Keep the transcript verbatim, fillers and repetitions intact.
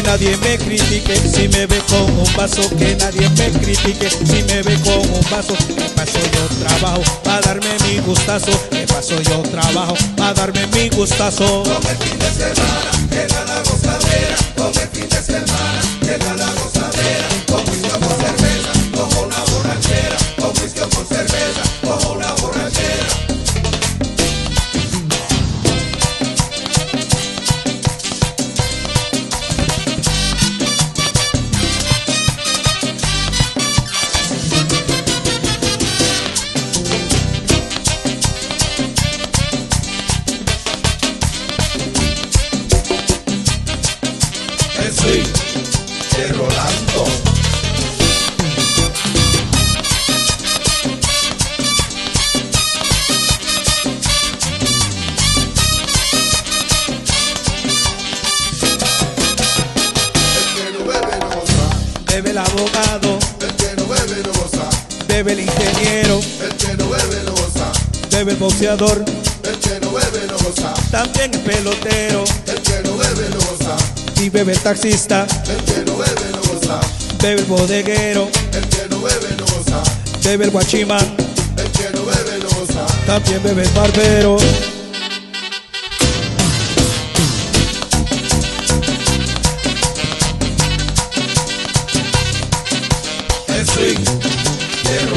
nadie me critique si me ve con un vaso, que nadie me critique si me ve con un vaso. Que paso yo trabajo para darme mi gustazo, que paso yo trabajo para darme mi gustazo. Con el fin de semana llega la gozadera, con el fin de semana llega la gozadera, con whisky o con cerveza, con una borrachera, con whisky o con cerveza, con una borrachera. El swing de Rolando. El que no bebe no goza, Bebe el abogado, el que no bebe no goza, bebe el ingeniero, el que no bebe no goza, bebe el boxeador, el que no bebe no goza, también el pelotero, el que no bebe no goza, y bebe el taxista, el que no bebe no goza, bebe el bodeguero, el que no bebe no goza, bebe el guachimán, el que no bebe no goza. también bebe el barbero. El swing de